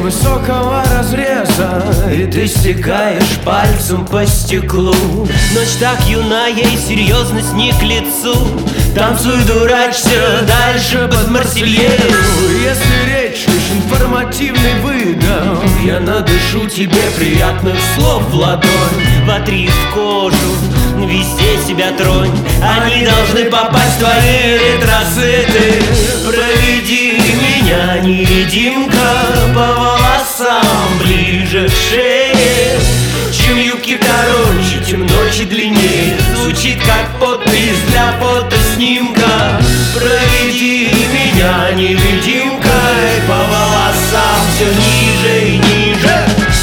высокого разреза, и ты стекаешь пальцем по стеклу. Ночь так юна, ей серьезность не к лицу. Танцуй, дурачься, дальше под Марсельезу. Если речь лишь информативный выдох, я надышу тебе приятных слов в ладонь. Вотри в кожу, везде себя тронь. Они должны попасть в твои эритроциты. Проведи меня, невидимка, по волосам ближе к шее. Чем юбки короче, тем ночи длиннее. Звучит как подпись для фотоснимка. Проведи меня, невидимка, по волосам все ниже и ниже.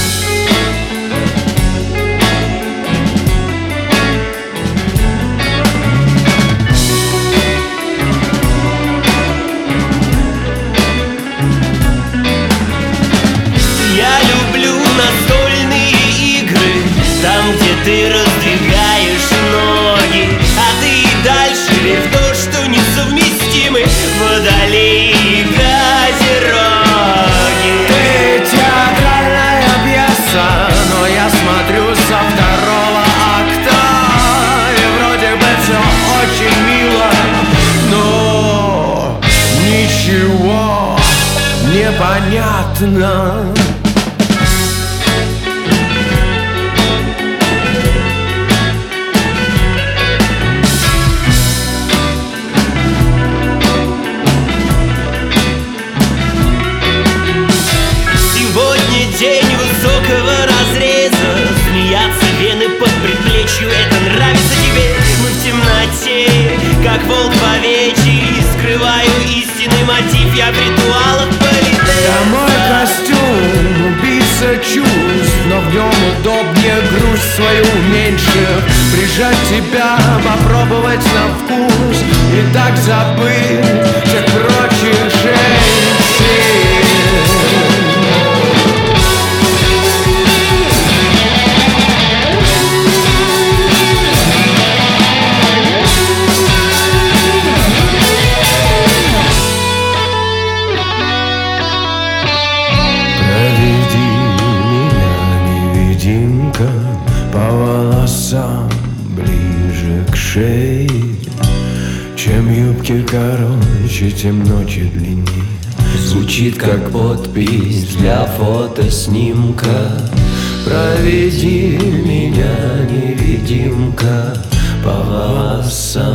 Я люблю настольные игры, там, где ты раздвигаешь ноги, а ты и дальше верь в то, что несовместимы водолей и козероги. Ты театральная пьеса, но я смотрю со второго акта, и вроде бы все очень мило, но ничего не понятно. Сегодня день высокого разреза, смеяться вены под предплечью, это нравится тебе. Мы в темноте, как волк в овечьей, скрываю истинный мотив, я в ритуалах политея. Да мой костюм, убийца чувств, но в нем удобнее грусть свою меньше. Прижать тебя, попробовать на вкус и так забыть всех прочих женщин. Невидимка, по волосам ближе к шее. Чем юбки короче, тем ночи длиннее. Звучит как подпись для фотоснимка. Проведи меня, невидимка, по волосам